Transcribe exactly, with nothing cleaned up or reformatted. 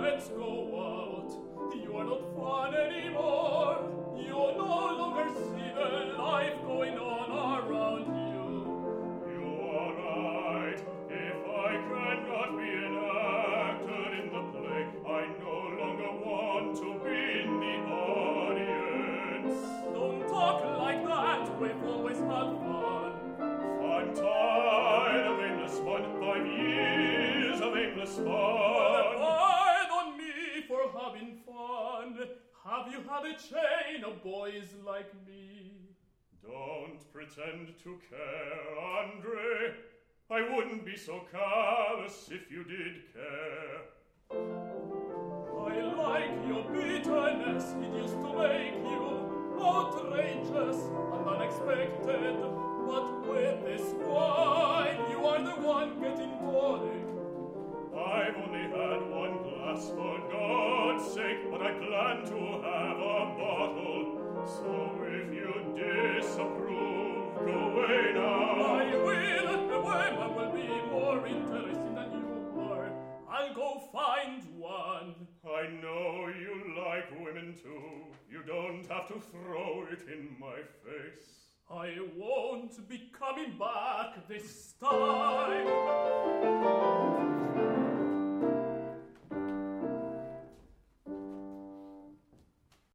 let's go out. You are not fun anymore. You no longer see the life going on around you. You are right. If I cannot be enacted in the play, I no longer want to be in the audience. Don't talk like that. We've always had fun. I'm tired of aimless fun. Five years of aimless fun. Pardon me for having fun. Have you had a chain of boys like me? Don't pretend to care, Andre. I wouldn't be so callous if you did care. I like your bitterness. It used to make you outrageous and unexpected. But with this wine, you are the one getting tonic. I've only had one glass, for God's sake, but I plan to have a bottle. So if you disapprove, go away now. I will. The women will be more interesting than you are. I'll go find one. I know you like women too. You don't have to throw it in my face. I won't be coming back this time.